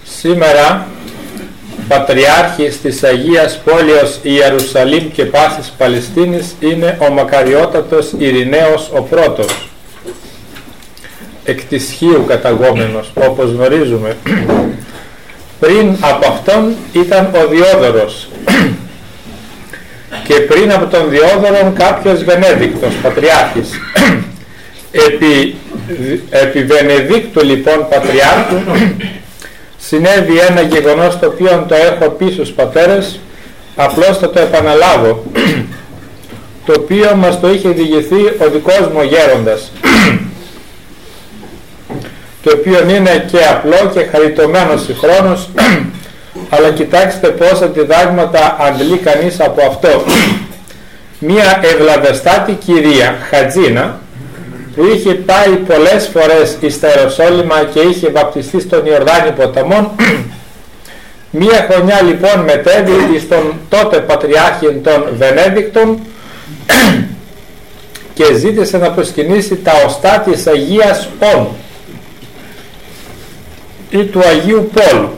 Σήμερα Πατριάρχης της Αγίας Πόλεως Ιερουσαλήμ και πάσης Παλαιστίνης είναι ο μακαριότατος Ειρηναίος ο πρώτος, εκ της Χίου καταγόμενος, όπως γνωρίζουμε. Πριν από αυτόν ήταν ο Διόδωρος και πριν από τον Διόδωρον κάποιος Βενέδικτος Πατριάρχης. Επί Βενεδίκτου λοιπόν Πατριάρχου συνέβη ένα γεγονός το οποίο το έχω πει στους πατέρες, απλώς θα το επαναλάβω, το οποίο μας το είχε διηγηθεί ο δικός μου γέροντας, το οποίο είναι και απλό και χαριτωμένο συγχρόνως, αλλά κοιτάξτε πόσα διδάγματα αντλεί κανείς από αυτό. Μία ευλαβεστάτη κυρία Χατζίνα, που είχε πάει πολλές φορές εις τα Ιεροσόλυμα και είχε βαπτιστεί στον Ιορδάνη ποταμόν, μία χρονιά λοιπόν μετέβη στον τότε Πατριάρχη των Βενέδικτων και ζήτησε να προσκυνήσει τα οστά της Αγίας Όνου ή του Αγίου Πόλου.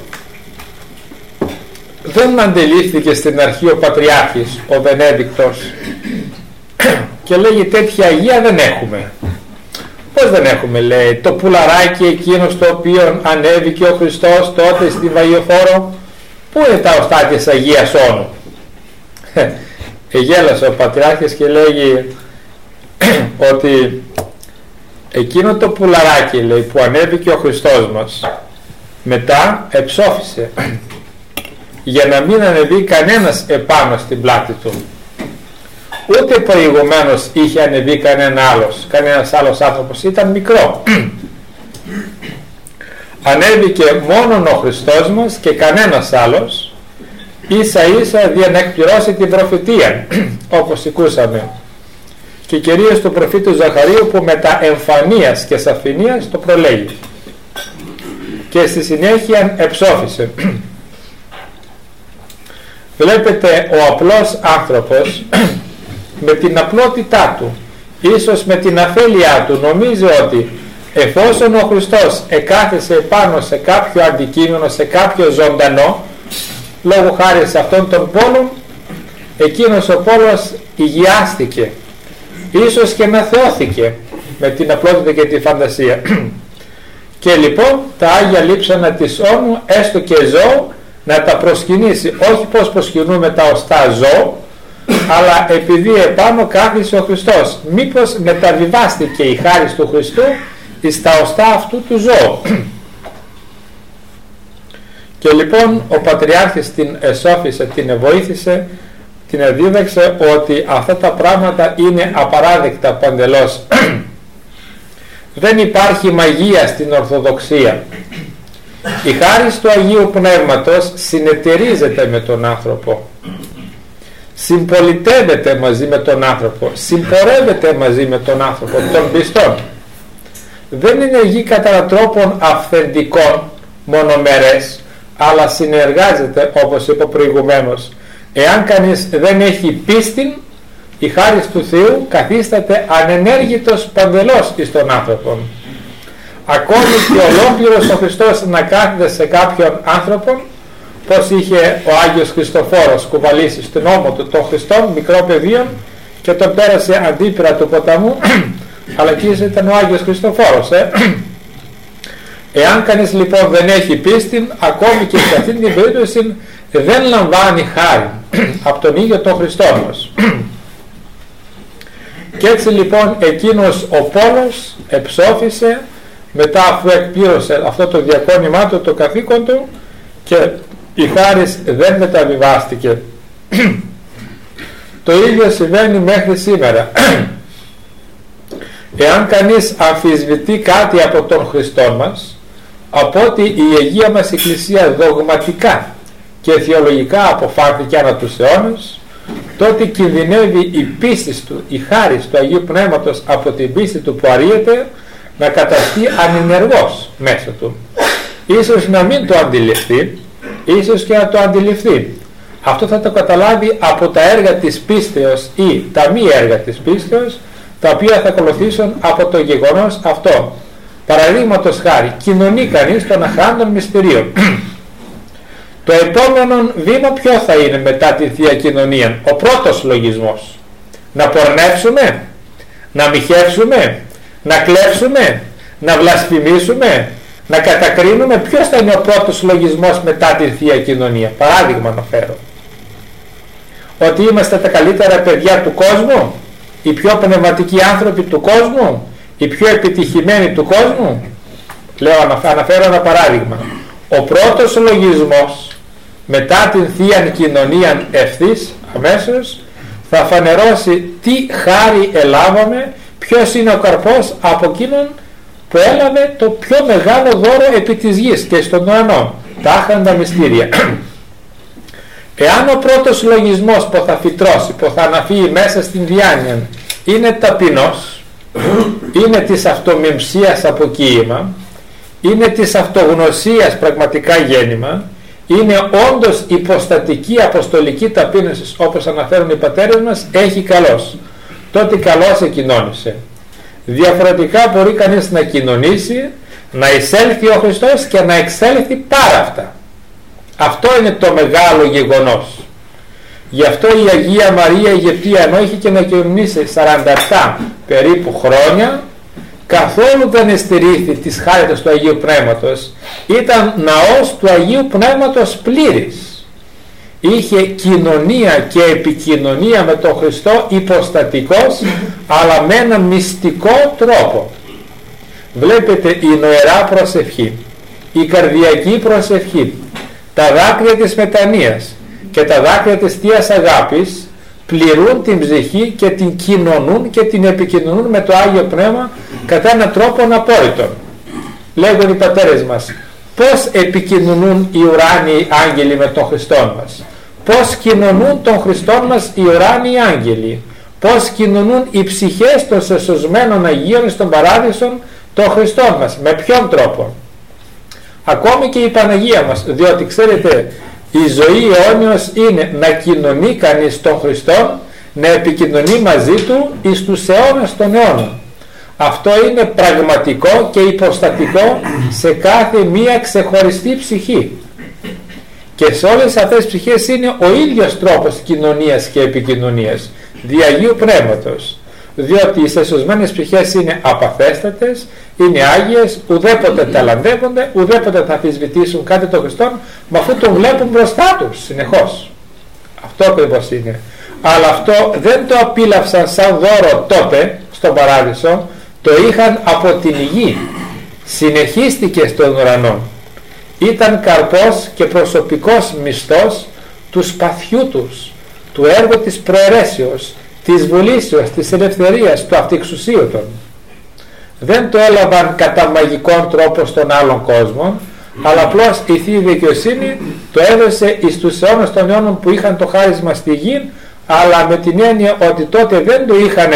Δεν αντιλήφθηκε στην αρχή ο Πατριάρχης ο Βενέδικτος και λέγει τέτοια Αγία δεν έχουμε. Πώς δεν έχουμε, λέει, το πουλαράκι εκείνο στο οποίο ανέβηκε ο Χριστός τότε στη Βαγιοφόρο, πού είναι τα οστά της Αγίας Όνου? Γέλασε ο Πατριάρχης και λέγει ότι εκείνο το πουλαράκι, λέει, που ανέβηκε ο Χριστός μας μετά εψόφισε για να μην ανεβεί κανένας επάνω στην πλάτη του. Ούτε προηγουμένως είχε ανεβεί κανένας άλλος άνθρωπος, ήταν μικρό. Ανέβηκε μόνον ο Χριστός μας και κανένας άλλος, ίσα ίσα για να εκπληρώσει την προφητεία, όπως ακούσαμε, και κυρίως του προφήτου Ζαχαρίου, που μετά εμφανίας και σαφηνίας το προλέγει και στη συνέχεια εψόφισε. Βλέπετε, ο απλός άνθρωπος με την απλότητά του, ίσως με την αφέλειά του, νομίζει ότι εφόσον ο Χριστός εκάθεσε πάνω σε κάποιο αντικείμενο, σε κάποιο ζωντανό, λόγω χάρη σε αυτόν τον πόλο, εκείνος ο πόλος υγιάστηκε, ίσως και μαθαιώθηκε με την απλότητα και τη φαντασία. Και λοιπόν τα Άγια Λείψανα της Όνου, έστω και ζώο, να τα προσκυνήσει, όχι πως προσκυνούμε τα οστά ζώο, αλλά επειδή επάνω κάθισε ο Χριστός, μήπως μεταβιβάστηκε η χάρις του Χριστού στα οστά αυτού του ζώου. Και λοιπόν ο Πατριάρχης την εσώφισε, την βοήθησε, την εδίδαξε ότι αυτά τα πράγματα είναι απαράδεκτα παντελώς. Δεν υπάρχει μαγεία στην Ορθοδοξία. Η χάρις του Αγίου Πνεύματος συνεταιρίζεται με τον άνθρωπο, συμπολιτεύεται μαζί με τον άνθρωπο, συμπορεύεται μαζί με τον άνθρωπο, τον πιστόν. Δεν είναι γη κατά τρόπον αυθεντικών μονομερές, αλλά συνεργάζεται, όπως είπα προηγουμένως. Εάν κανείς δεν έχει πίστη, η χάρις του Θεού καθίσταται ανενέργητος παντελώς εις τον άνθρωπο. Ακόμη και ολόκληρος ο Χριστός να κάθεται σε κάποιον άνθρωπο, πως είχε ο Άγιος Χριστοφόρος κουβαλήσει στον ώμο του τον Χριστόν, μικρό παιδίον, και τον πέρασε αντίπειρα του ποταμού, αλλά εκεί ήταν ο Άγιος Χριστοφόρος. Εάν κανείς λοιπόν δεν έχει πίστη, ακόμη και σε αυτήν την περίπτωση δεν λαμβάνει χάρη από τον ίδιο τον Χριστό μας. Και έτσι λοιπόν εκείνος ο πόλος εψόφισε μετά αφού εκπλήρωσε αυτό το διακόνημά του, το καθήκον του, και η χάρις δεν μεταβιβάστηκε. Το ίδιο συμβαίνει μέχρι σήμερα. Εάν κανείς αμφισβητεί κάτι από τον Χριστό μας, από ότι η Αγία μας Εκκλησία δογματικά και θεολογικά αποφάνθηκε ανά τους αιώνες, τότε κινδυνεύει η πίστη του, η χάρις του Αγίου Πνεύματος από την πίστη του που αρρύεται, να καταστεί ανενεργός μέσα του. Ίσως να μην το αντιληφθεί, ίσως και να το αντιληφθεί. Αυτό θα το καταλάβει από τα έργα της πίστεως ή τα μη έργα της πίστεως, τα οποία θα ακολουθήσουν από το γεγονός αυτό. Παραδείγματος χάρη, κοινωνεί κανείς των αχράντων μυστηρίων. Το επόμενο βήμα ποιο θα είναι μετά τη Θεία Κοινωνία? Ο πρώτος λογισμός. Να πορνεύσουμε, να μοιχεύσουμε, να κλέψουμε, να βλασφημίσουμε, να κατακρίνουμε? Ποιος θα είναι ο πρώτος λογισμός μετά τη Θεία Κοινωνία? Παράδειγμα να φέρω. Ότι είμαστε τα καλύτερα παιδιά του κόσμου, οι πιο πνευματικοί άνθρωποι του κόσμου, οι πιο επιτυχημένοι του κόσμου? Αναφέρω ένα παράδειγμα. Ο πρώτος λογισμός μετά την Θεία Κοινωνία ευθύς αμέσως θα φανερώσει τι χάρη ελάβαμε, ποιος είναι ο καρπός από εκείνον που έλαβε το πιο μεγάλο δώρο επί της γης και στον ουρανό, τα άχραντα μυστήρια. Εάν ο πρώτος λογισμός που θα φυτρώσει, που θα αναφύγει μέσα στην διάνοια, είναι ταπεινός, είναι της αυτομιμψίας αποκοίημα, είναι της αυτογνωσίας πραγματικά γέννημα, είναι όντως υποστατική αποστολική ταπείνωση, όπως αναφέρουν οι πατέρες μας, έχει καλός, τότε καλώς εκοινώνησε. Διαφορετικά μπορεί κανείς να κοινωνήσει, να εισέλθει ο Χριστός και να εξέλθει πάρα αυτά. Αυτό είναι το μεγάλο γεγονός. Γι' αυτό η Αγία Μαρία Αιγυπτία, ενώ είχε και να κοινωνήσει 47 περίπου χρόνια, καθόλου δεν εστηρίθη της χάριτας του Αγίου Πνεύματος. Ήταν ναός του Αγίου Πνεύματος πλήρης. Είχε κοινωνία και επικοινωνία με τον Χριστό υποστατικός, αλλά με ένα μυστικό τρόπο. Βλέπετε, η νοερά προσευχή, η καρδιακή προσευχή, τα δάκρυα της μετανοίας και τα δάκρυα της Θείας Αγάπης πληρούν την ψυχή και την κοινωνούν και την επικοινωνούν με το Άγιο Πνεύμα κατά έναν τρόπο απόρριτο. Λέγουν οι πατέρες μας, πώς επικοινωνούν οι ουράνιοι άγγελοι με τον Χριστό μας, πώς κοινωνούν τον Χριστό μας οι ουράνιοι άγγελοι, πώς κοινωνούν οι ψυχές των σεσωσμένων Αγίων στον Παράδεισο τον Χριστό μας, με ποιον τρόπο? Ακόμη και η Παναγία μας, διότι ξέρετε, η ζωή αιώνιος είναι να κοινωνεί κανείς τον Χριστό, να επικοινωνεί μαζί του εις τους αιώνας των αιώνων. Αυτό είναι πραγματικό και υποστατικό σε κάθε μία ξεχωριστή ψυχή. Και σε όλες αυτές τις ψυχές είναι ο ίδιος τρόπος κοινωνίας και επικοινωνίας, δι' Αγίου Πνεύματος. Διότι οι σεσωσμένες ψυχές είναι απαθέστατες, είναι άγιες, ουδέποτε ταλαντεύονται, ουδέποτε θα αμφισβητήσουν κάτι των Χριστών, μα αφού τον βλέπουν μπροστά τους συνεχώς. Αυτό ακριβώς είναι. Αλλά αυτό δεν το απίλαυσαν σαν δώρο τότε στον Παράδεισο, το είχαν από την γη, συνεχίστηκε στον ουρανό. Ήταν καρπός και προσωπικός μισθός του σπαθιού τους, του έργου της προαιρέσεως, της βουλήσεως, της ελευθερίας, του αυτοεξουσίωτον. Δεν το έλαβαν κατά μαγικών τρόπο στον άλλον κόσμο, αλλά απλώς η Θεία Δικαιοσύνη το έδωσε εις τους αιώνας των αιώνων που είχαν το χάρισμα στη γη, αλλά με την έννοια ότι τότε δεν το είχαν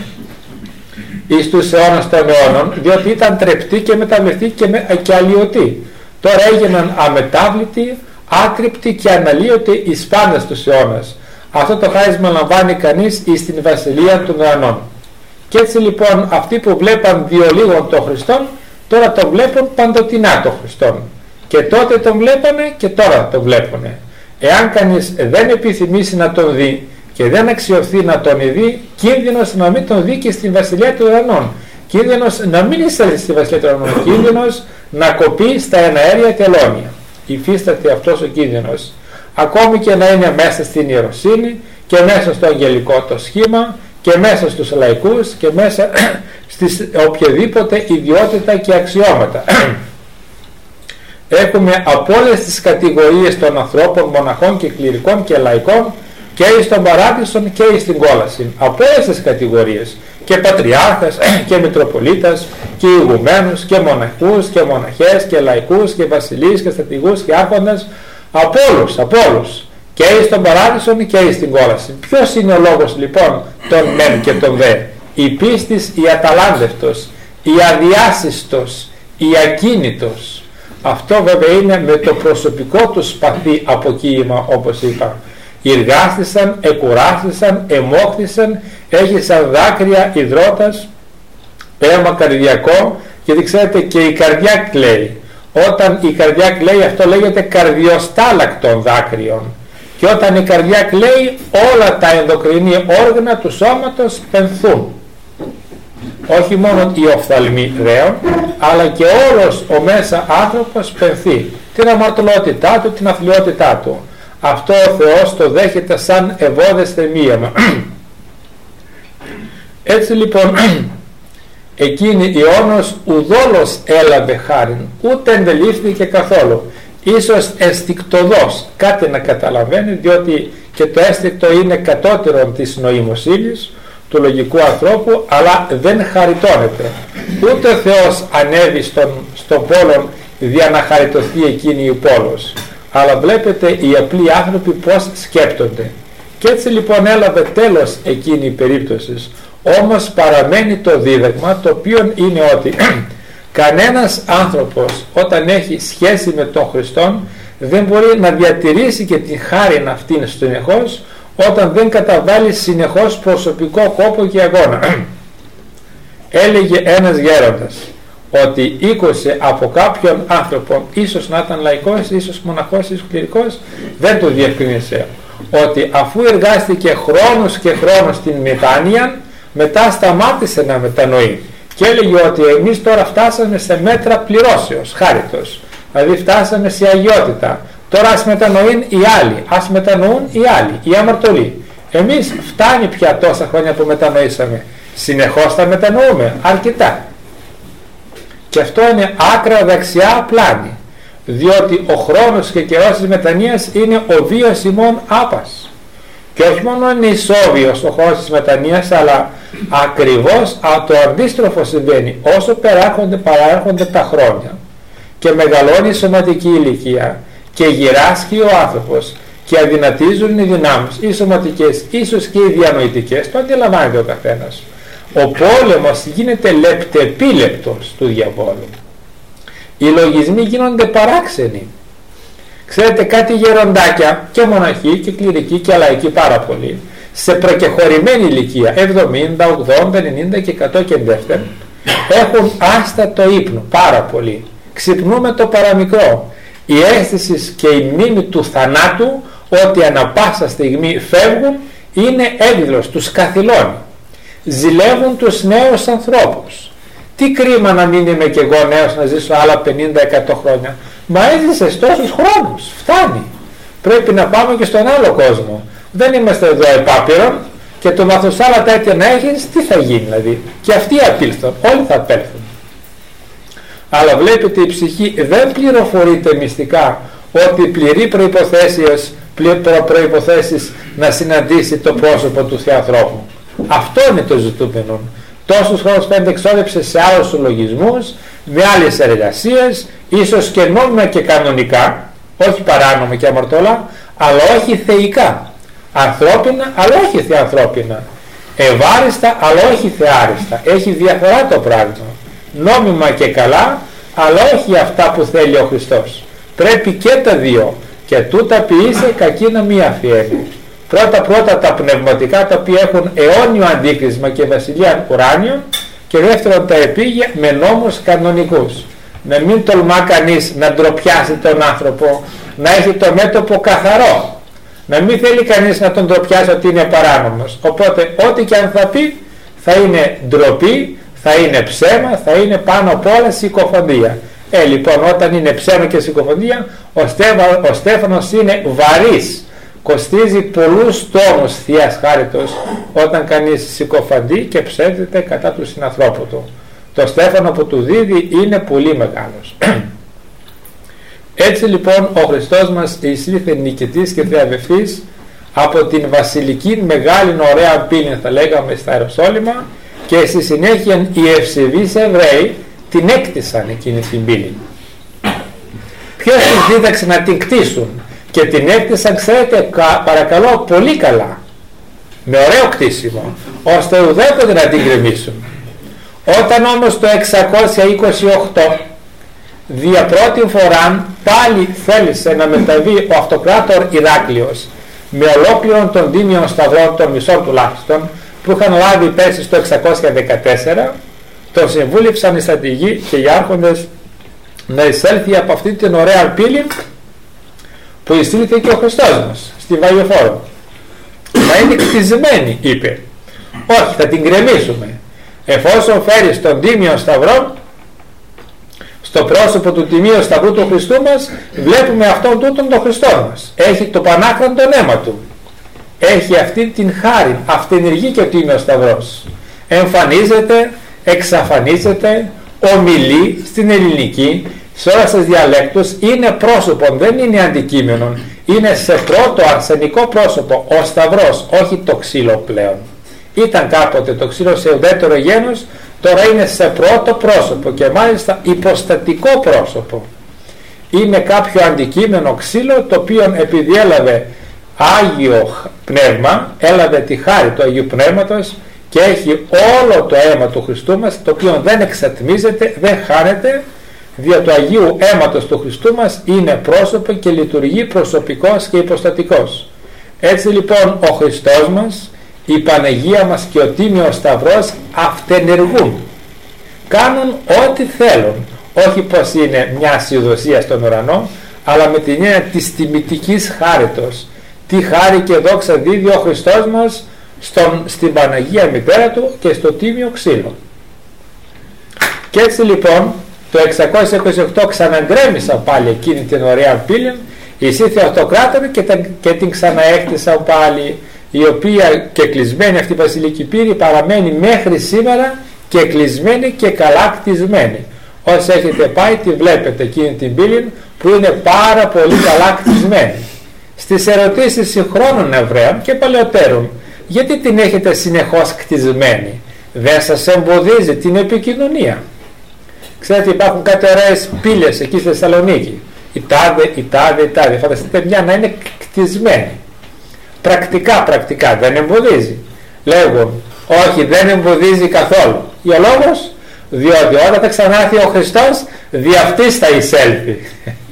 εις τους αιώνας των αιώνων, διότι ήταν τρεπτοί και μεταβληθοί και αλλοιωτοί. Τώρα έγιναν αμετάβλητοι, άκρυπτοι και αναλύωτοι εις πάντα στους αιώνας. Αυτό το χάρισμα λαμβάνει κανείς εις την Βασιλεία των Ουρανών. Και έτσι λοιπόν αυτοί που βλέπαν διολίγων τον Χριστόν, τώρα τον βλέπουν παντοτινά τον Χριστόν. Και τότε τον βλέπανε και τώρα τον βλέπουνε. Εάν κανείς δεν επιθυμήσει να τον δει και δεν αξιωθεί να τον δει, κίνδυνος να μην τον δει και στην Βασιλεία των Ουρανών. Κίνδυνος να μην εισέλθει στη Βασιλεία των Ουρανών. Κίνδυνος να κοπεί στα εναέρια τελώνια. Υφίσταται αυτός ο κίνδυνος. Ακόμη και να είναι μέσα στην ιεροσύνη και μέσα στο αγγελικό το σχήμα και μέσα στους λαϊκούς και μέσα στις οποιαδήποτε ιδιότητα και αξιώματα. Έχουμε από όλες τις κατηγορίες των ανθρώπων, μοναχών και κληρικών και λαϊκών, και εις τον Παράδεισον και εις την κόλαση. Από όλες τις κατηγορίες, και πατριάρχας και μητροπολίτας και ηγουμένους και μοναχούς και μοναχές και λαϊκούς και βασιλείς και στρατηγούς και άρχοντας, από όλους, και εις τον Παράδεισον και εις την κόλαση. Ποιος είναι ο λόγος λοιπόν των μεν και των δε? Η πίστης, η αταλάντευτος, η αδιάσυστος, η ακίνητος. Αυτό βέβαια είναι με το προσωπικό του σπαθί αποκοίημα, όπως είπα. Εργάστησαν, εκουράστησαν, εμόχθησαν, έχησαν δάκρυα υδρότας, αίμα καρδιακό, γιατί ξέρετε και η καρδιά κλαίει. Όταν η καρδιά κλαίει, αυτό λέγεται καρδιοστάλακτων δάκρυων. Και όταν η καρδιά κλαίει, όλα τα ενδοκρινή όργανα του σώματος πενθούν. Όχι μόνο οι οφθαλμοί ρέων, αλλά και όλος ο μέσα άνθρωπος πενθεί την αμαρτωλότητά του, την αθλιότητά του. Αυτό ο Θεός το δέχεται σαν ευώδες θεμίαμα. Έτσι λοιπόν, εκείνη η όνος ουδόλως έλαβε χάριν, ούτε ενδελήφθηκε καθόλου. Ίσως αισθηκτοδός κάτι να καταλαβαίνει, διότι και το αίσθηκτο είναι κατώτερον της νοημοσύνης του λογικού ανθρώπου, αλλά δεν χαριτώνεται. Ούτε ο Θεός ανέβει στον πόλο για να χαριτωθεί εκείνη η πόλος, αλλά βλέπετε οι απλοί άνθρωποι πως σκέπτονται. Και έτσι λοιπόν έλαβε τέλος εκείνη η περίπτωση. Όμως παραμένει το δίδαγμα, το οποίο είναι ότι κανένας άνθρωπος όταν έχει σχέση με τον Χριστόν δεν μπορεί να διατηρήσει και την χάριν αυτήν συνεχώς, όταν δεν καταβάλει συνεχώς προσωπικό κόπο και αγώνα. Έλεγε ένας γέροντας ότι ήκωσε από κάποιον άνθρωπο, ίσως να ήταν λαϊκός, ίσως μοναχός, ίσως κληρικός, δεν το διευκρίνησε, ότι αφού εργάστηκε χρόνος και χρόνος στην μετάνοια, μετά σταμάτησε να μετανοεί και έλεγε ότι εμείς τώρα φτάσαμε σε μέτρα πληρώσεως, χάριτος, δηλαδή φτάσαμε σε αγιότητα. Τώρα ας μετανοούν οι άλλοι, ας μετανοούν οι άλλοι, οι αμαρτωλοί. Εμείς φτάνει πια τόσα χρόνια που μετανοήσαμε, συνεχώς θα μετανοούμε αρκετά. Και αυτό είναι άκρα δεξιά πλάνη, διότι ο χρόνος και καιρός της μετανοίας είναι ο βίος ημών άπας. Και όχι μόνο είναι ισόβιος ο χρόνος της μετανοίας, αλλά ακριβώς το αντίστροφο συμβαίνει. Όσο παράρχονται τα χρόνια και μεγαλώνει η σωματική ηλικία και γυράσκει ο άνθρωπος και αδυνατίζουν οι δυνάμεις, οι σωματικές, ίσως και οι διανοητικές, το αντιλαμβάνεται ο καθένας. Ο πόλεμος γίνεται λεπτεπίλεπτος του διαβόλου. Οι λογισμοί γίνονται παράξενοι. Ξέρετε, κάτι γεροντάκια και μοναχοί και κληρικοί και λαϊκοί πάρα πολλοί, σε προκεχωρημένη ηλικία 70, 80, 90 και 100 και δεύτερον, έχουν άστατο ύπνο πάρα πολύ. Ξυπνούμε το παραμικρό. Η αίσθηση και η μνήμη του θανάτου, ότι ανα πάσα στιγμή φεύγουν, είναι έκδηλος, τους καθυλώνει. Ζηλεύουν τους νέους ανθρώπους. Τι κρίμα να μην είμαι κι εγώ νέος, να ζήσω άλλα 50-100 χρόνια. Μα έζησες τόσους χρόνους, φτάνει. Πρέπει να πάμε και στον άλλο κόσμο. Δεν είμαστε εδώ επάπειρον και το μαθουσάλα τα αίτια να έχεις, τι θα γίνει δηλαδή. Και αυτοί απήλθουν, όλοι θα απέλθουν. Αλλά βλέπετε, η ψυχή δεν πληροφορείται μυστικά ότι πληρεί προϋποθέσεις να συναντήσει το πρόσωπο του Θεανθρώπου. Αυτό είναι το ζητούμενο. Τόσους χρόνους φαίνεται εξόδεψε σε άλλους συλλογισμούς, με άλλες εργασίες, ίσως και νόμιμα και κανονικά, όχι παράνομα και αμαρτώλα, αλλά όχι θεϊκά. Ανθρώπινα, αλλά όχι θεανθρώπινα. Ευάριστα, αλλά όχι θεάριστα. Έχει διαφορά το πράγμα. Νόμιμα και καλά, αλλά όχι αυτά που θέλει ο Χριστός. Πρέπει και τα δύο. Και τούτα ποιήσε κακίνα μη αφιένει. Πρώτα τα πνευματικά, τα οποία έχουν αιώνιο αντίκρισμα και βασιλεία ουράνιων, και δεύτερον τα επίγεια με νόμους κανονικούς. Να μην τολμά κανείς να ντροπιάσει τον άνθρωπο, να έχει το μέτωπο καθαρό, να μην θέλει κανείς να τον ντροπιάσει ότι είναι παράνομος. Οπότε ό,τι και αν θα πει θα είναι ντροπή, θα είναι ψέμα, θα είναι πάνω απ' όλα συκοφαντία. Λοιπόν, όταν είναι ψέμα και συκοφαντία, ο Στέφανος είναι βαρύς. Κοστίζει πολλούς τόμους Θείας Χάριτος όταν κανείς συκοφαντεί και ψεύδεται κατά του συνανθρώπου του. Το στέφανο που του δίδει είναι πολύ μεγάλος. Έτσι λοιπόν ο Χριστός μας εισήλθε νικητής και θεαβευτής από την βασιλική μεγάλη ωραία πύλη, θα λέγαμε, στα Ιεροσόλυμα, και στη συνέχεια οι ευσεβείς Εβραίοι την έκτισαν εκείνη την πύλη. Ποιος τους δίδαξε να την κτίσουν? Και την έκτισαν, ξέρετε, παρακαλώ, πολύ καλά, με ωραίο κτίσιμο, ώστε ουδέποτε να την γκρεμίσουν. Όταν όμως το 628 δια πρώτη φορά πάλι θέλησε να μεταβεί ο αυτοκράτορ Ηράκλειος με ολόκληρον των τίμιων σταυρών, των μισών τουλάχιστον, που είχαν λάβει πέρσι στο 614, τον συμβούλεψαν οι στρατηγοί και οι άρχοντες να εισέλθει από αυτή την ωραία πύλη που εισήλθε και ο Χριστός μας στη Βαγιοφόρο. Μα είναι κτισμένη, είπε. Όχι, θα την γκρεμίσουμε. Εφόσον φέρεις τον Τίμιο Σταυρό, στο πρόσωπο του Τιμίου Σταυρού του Χριστού μας, βλέπουμε αυτόν τούτον τον Χριστό μας. Έχει το πανάκραντο αίμα του. Έχει αυτή την χάρη, αυτενεργεί και ο Τίμιος Σταυρός. Εμφανίζεται, εξαφανίζεται, ομιλεί στην ελληνική, σε όλα σας διαλέκτους, είναι πρόσωπο, δεν είναι αντικείμενο, είναι σε πρώτο αρσενικό πρόσωπο, ο Σταυρός, όχι το ξύλο πλέον. Ήταν κάποτε το ξύλο σε ουδέτερο γένος, τώρα είναι σε πρώτο πρόσωπο και μάλιστα υποστατικό πρόσωπο. Είναι κάποιο αντικείμενο ξύλο, το οποίο επειδή έλαβε Άγιο Πνεύμα, έλαβε τη χάρη του Αγίου Πνεύματος και έχει όλο το αίμα του Χριστού μας, το οποίο δεν εξατμίζεται, δεν χάνεται, δια του Αγίου αίματος του Χριστού μας είναι πρόσωπο και λειτουργεί προσωπικός και υποστατικός. Έτσι λοιπόν ο Χριστός μας, η Παναγία μας και ο Τίμιος Σταυρός αυτενεργούν, κάνουν ό,τι θέλουν, όχι πως είναι μια συνδοσία στον ουρανό, αλλά με την έννοια της τιμητικής χάριτος. Τι χάρη και δόξα δίδει ο Χριστός μας στην Παναγία Μητέρα του και στο Τίμιο Ξύλο. Και έτσι λοιπόν το 628 ξαναγκρέμισαν πάλι εκείνη την ωραία πύλη, εισήθε αυτοκράτορα και την ξαναέκτισαν πάλι, η οποία και κλεισμένη αυτή η βασιλική πύλη παραμένει μέχρι σήμερα και κλεισμένη και καλά κτισμένη. Όσοι έχετε πάει τη βλέπετε εκείνη την πύλη που είναι πάρα πολύ καλά κτισμένη. Στις ερωτήσεις συγχρόνων Εβραίων και παλαιότερων, γιατί την έχετε συνεχώς κτισμένη? Δεν σας εμποδίζει την επικοινωνία? Ξέρετε, υπάρχουν κάτι ωραίες πύλες εκεί στη Θεσσαλονίκη, η τάδε, φανταστείτε μια να είναι κτισμένη. Πρακτικά δεν εμποδίζει. Λέγουν, όχι, δεν εμποδίζει καθόλου. Για λόγος, διότι όταν θα ξανάρθει ο Χριστός, δι' αυτής θα εισέλθει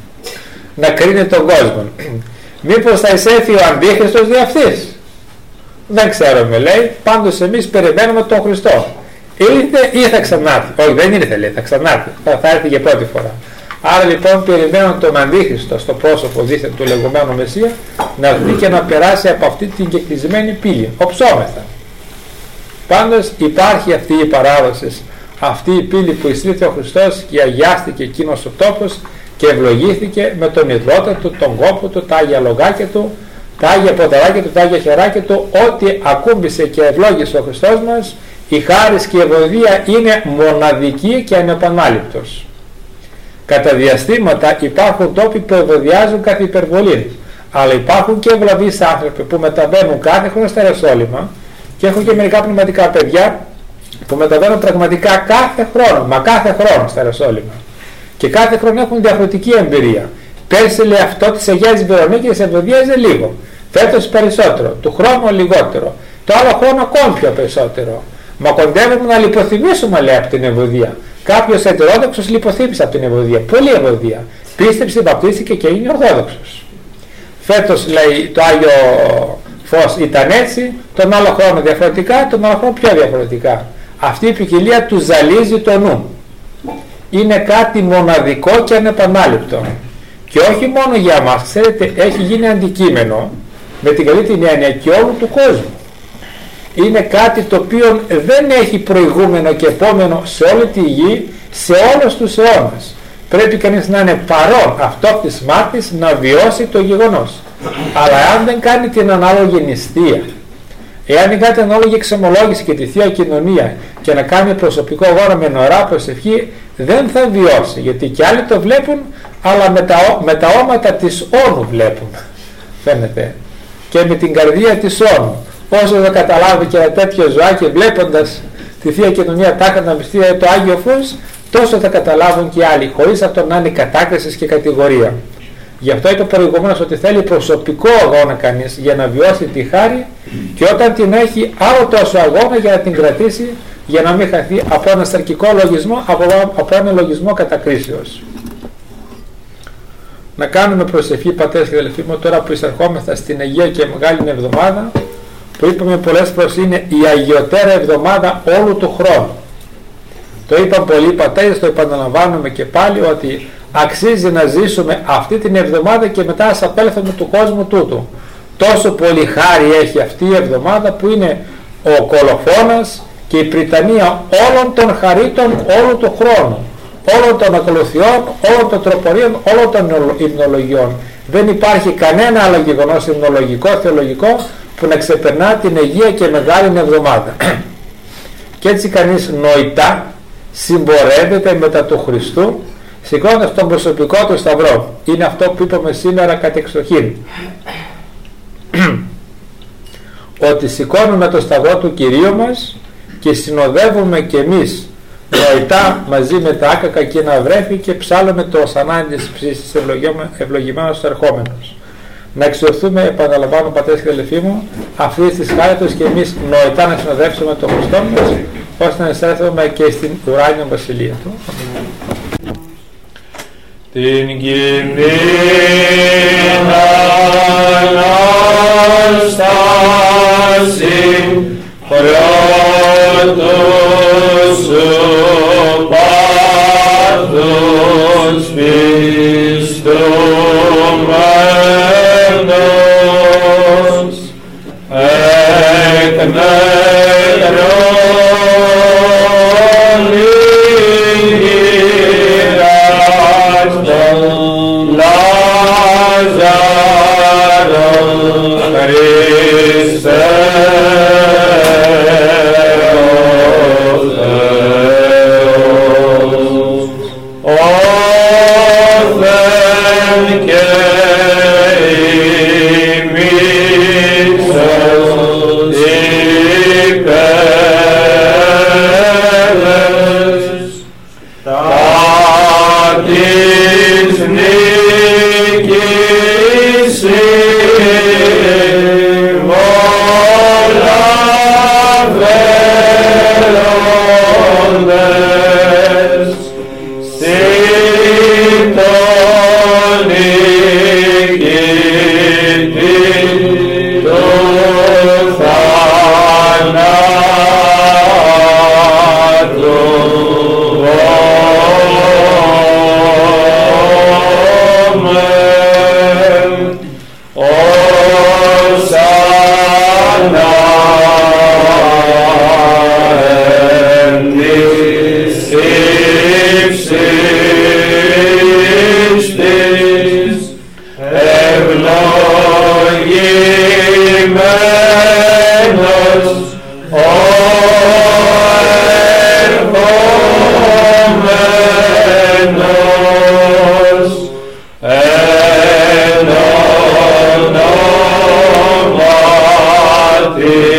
να κρίνει τον κόσμο. Μήπως θα εισέλθει ο Αντίχριστος δι' αυτής? Δεν ξέρουμε, λέει. Πάντως εμείς περιμένουμε τον Χριστό. Ήρθε ή θα ξανάρθει? Όχι, δεν ήρθε, λέει, θα ξανάρθει, θα έρθει για πρώτη φορά. Άρα λοιπόν περιμένουν τον Αντίχριστο στο πρόσωπο δίθεν του λεγόμενου Μεσσία να έρθει και να περάσει από αυτή την κεκλεισμένη πύλη, οψόμεθα. Πάντως υπάρχει αυτή η παράδοση, αυτή η πύλη που εισήλθε ο Χριστός και αγιάστηκε εκείνος ο τόπος και ευλογήθηκε με τον υδρότα του, τον κόπο του, τα άγια λογάκια του, τα άγια ποδαράκια του, τα άγια χεράκια του, ό,τι ακούμπησε και ευλόγησε ο Χριστός μας, η χάρις και η ευωδία είναι μοναδική και ανεπανάληπτος. Κατά διαστήματα υπάρχουν τόποι που ευωδιάζουν καθ' υπερβολή, αλλά υπάρχουν και ευλαβείς άνθρωποι που μεταβαίνουν κάθε χρόνο στα Ιεροσόλυμα, και έχω και μερικά πνευματικά παιδιά που μεταβαίνουν πραγματικά κάθε χρόνο στα Ιεροσόλυμα και κάθε χρόνο έχουν διαφορετική εμπειρία. Πέρσι, λέει, αυτό της Αγίας Βερονίκης ευωδίαζε λίγο, φέτος περισσότερο, του χρόνου λιγότερο, το άλλο χρόνο ακόμη πιο περισσότερο. Μα κοντεύουμε να λιποθυμήσουμε, λέει, από την ευωδία. Κάποιος ετερόδοξος λιποθύμησε από την ευωδία, πολύ ευωδία. Πίστεψε, βαπτίστηκε και είναι ορθόδοξος. Φέτος, λέει, το Άγιο Φως ήταν έτσι, τον άλλο χρόνο διαφορετικά, τον άλλο χρόνο πιο διαφορετικά. Αυτή η ποικιλία του ζαλίζει το νου. Είναι κάτι μοναδικό και ανεπανάληπτο. Και όχι μόνο για μας, ξέρετε, έχει γίνει αντικείμενο με την καλή την έννοια και όλου του κόσμου. Είναι κάτι το οποίο δεν έχει προηγούμενο και επόμενο σε όλη τη γη, σε όλους τους αιώνας. Πρέπει κανείς να είναι παρόν αυτόκτης μάρτης να βιώσει το γεγονός. Αλλά αν δεν κάνει την ανάλογη νηστεία, εάν δεν κάνει την ανάλογη εξομολόγηση και τη Θεία Κοινωνία και να κάνει προσωπικό αγώνα με νωρά προσευχή, δεν θα βιώσει. Γιατί και άλλοι το βλέπουν, αλλά με τα όματα της όνου βλέπουν. Φαίνεται. Και με την καρδία της όνου. Όσο θα καταλάβει και ένα τέτοιο ζωάκι, βλέποντας τη Θεία Κοινωνία τάχα να μυστεί το Άγιο Φως, τόσο θα καταλάβουν και οι άλλοι, χωρίς αυτό να είναι κατάκριση και κατηγορία. Γι' αυτό είπε προηγουμένως ότι θέλει προσωπικό αγώνα κανείς για να βιώσει τη χάρη, και όταν την έχει, άλλο τόσο αγώνα για να την κρατήσει, για να μην χαθεί από ένα σαρκικό λογισμό, από ένα λογισμό κατακρίσεως. Να κάνουμε προσευχή, πατέρες και αδελφοί μου, τώρα που εισερχόμεθα στην Αγία και Μεγάλη Εβδομάδα, που είπαμε πολλές φορές είναι η αγιωτέρα εβδομάδα όλου του χρόνου. Το είπαν πολλοί πατέρες, το επαναλαμβάνουμε και πάλι, ότι αξίζει να ζήσουμε αυτή την εβδομάδα και μετά ας απέλθουμε του κόσμου τούτου. Τόσο πολύ χάρη έχει αυτή η εβδομάδα που είναι ο κολοφόνας και η πριτανία όλων των χαρίτων όλου του χρόνου, όλων των ακολουθιών, όλων των τροπορίων, όλων των υμνολογιών. Δεν υπάρχει κανένα άλλο γεγονός υμνολογικό, θεολογικό που να ξεπερνά την Αγία και Μεγάλη Εβδομάδα. Και έτσι κανείς νοητά συμπορεύεται μετά του Χριστού, σηκώνοντας τον προσωπικό του σταυρό. Είναι αυτό που είπαμε σήμερα κατεξοχήν, ότι σηκώνουμε το σταυρό του Κυρίου μας και συνοδεύουμε και εμείς νοητά μαζί με τα άκακα και ένα βρέφη και ψάλλουμε το οσανάι της ψήσης ευλογημένος ερχόμενος. Να εξορθούμε, επαναλαμβάνω πατέρες και αδελφοί μου, αυτής της χάριτος και εμείς νοητά να συνοδεύσουμε τον Χριστό μας, ώστε να εισέλθουμε και στην ουράνια βασιλεία του. Την κοινή Ανάσταση πρώτου σου πάθους πιστούμενος εκ νεκρών ηγειράς των Λάζαρων Χριστέ Amen.